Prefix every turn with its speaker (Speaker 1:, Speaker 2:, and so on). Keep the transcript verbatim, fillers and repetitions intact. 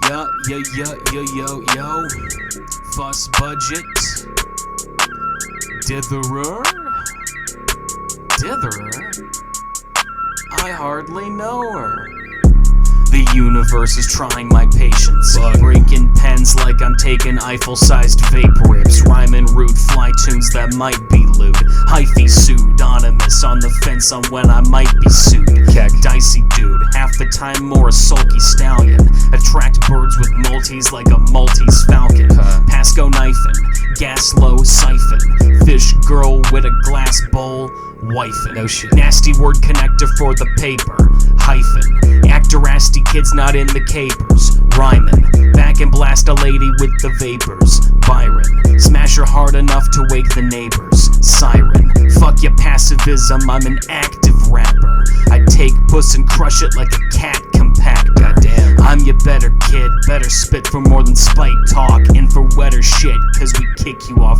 Speaker 1: yo, yo, yo, yo, yo, yo. Fuss budget. Ditherer? Ditherer? I hardly know her. The universe is trying my patience. Fuck. Breaking pens like I'm taking Eiffel-sized vape rips. Rhyming rude fly tunes that might be lewd. Hyphy pseudonymous on the fence on when I might be sued. Keck. Dicey dude, half the time more a sulky stallion. Attract birds with multis like a Maltese falcon. Huh. Pasco knifin', gas low siphon. Fish girl with a glass bowl, wifin'. No shit. Nasty word connector for the paper, hyphen. Actor asty kids not in the capers, rhyming. Back and blast a lady with the vapors, Byron. Smash her hard enough to wake the neighbors, siren. Fuck your passivism, I'm an active rapper. I take puss and crush it like a cat compactor. Goddamn. I'm your better kid, better spit for more than spite talk. In for wetter shit, cause we kick you off